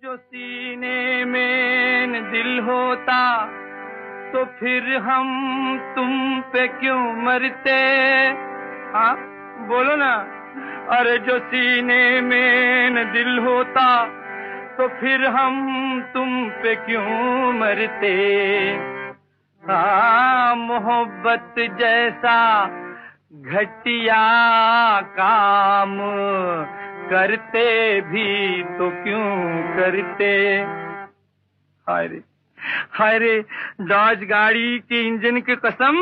जो सीने में दिल होता तो फिर हम तुम पे क्यों मरते? हाँ बोलो ना। अरे जो सीने में दिल होता तो फिर हम तुम पे क्यों मरते? हाँ मोहब्बत जैसा घटिया काम करते भी तो क्यों करते? हाय रे डॉज गाड़ी के इंजन की कसम।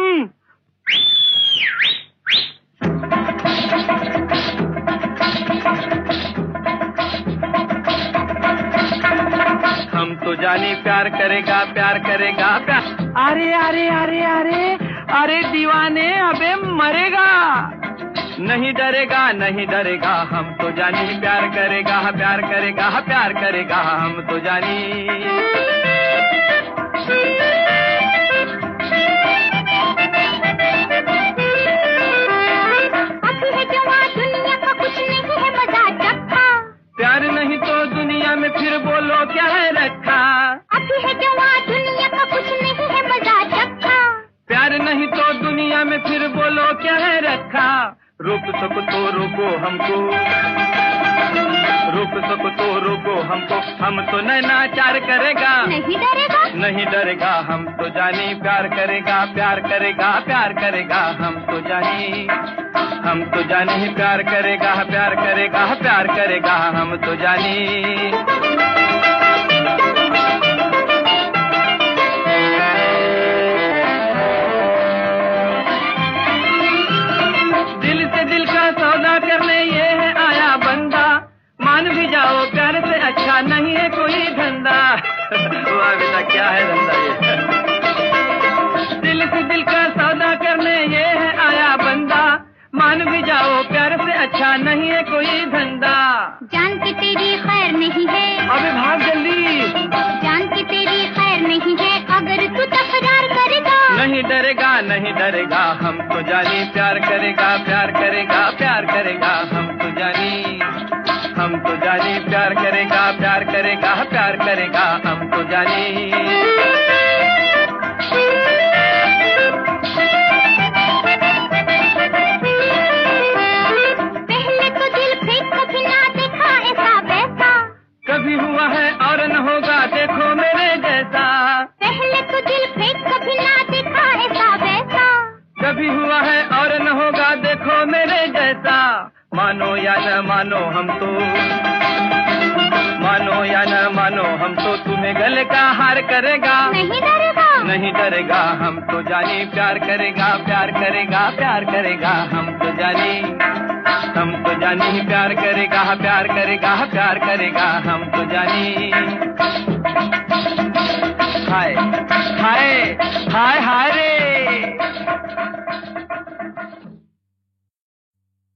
हम तो जाने प्यार करेगा प्यार करेगा प्यार। अरे अरे अरे अरे अरे दीवाने अबे मरेगा। नहीं डरेगा नहीं डरेगा हम तो जानी प्यार करेगा प्यार करेगा प्यार करेगा हम तो जानी। अभी है जवां दुनिया का कुछ नहीं है मजा चखा। प्यार नहीं तो दुनिया में फिर बोलो क्या है रखा? अभी है जवां दुनिया का कुछ नहीं है मजा चखा। प्यार नहीं तो दुनिया में फिर बोलो क्या है रखा? रोक सको तो रोको हमको, रोक सको तो रोको हमको, हम तो नैनाचार करेगा। नहीं डरेगा नहीं डरेगा हम तो जानी प्यार करेगा प्यार करेगा प्यार करेगा हम तो जानी। हम तो जानी प्यार करेगा प्यार करेगा प्यार करेगा हम तो जानी। सौदा करने ये है आया बंदा, मान भी जाओ प्यार से अच्छा नहीं है कोई धंधा। वाह बेटा क्या है धंधा ये। दिल से दिल का सौदा करने ये है आया बंदा, मान भी जाओ प्यार से अच्छा नहीं है कोई धंधा। जान के तेरी खैर नहीं है, अबे भाग जल्दी। जान के तेरी खैर नहीं है, अगर तू तकरार करेगा। नहीं डरेगा नहीं डरेगा हम तो जानी प्यार करेगा प्यार करेगा प्यार करेगा हम तो जानी। हम तो जानी प्यार करेगा प्यार करेगा प्यार करेगा हम तो जानी। पहले तो दिल फेंक कभी ना देखा ऐसा वैसा। कभी हुआ है और न होगा देखो मेरे जैसा। पहले तो दिल फेंक कभी ना देखा ऐसा वैसा। कभी हुआ है और न होगा देखो मेरे जैसा। मानो या न मानो हम तो, मानो या न मानो हम तो तुम्हें गले का हार करेगा। नहीं डरेगा नहीं डरेगा हम तो जानी प्यार करेगा प्यार करेगा प्यार करेगा हम तो जानी। हम तो जानी प्यार करेगा प्यार करेगा प्यार करेगा हम तो जानी। हाय हाय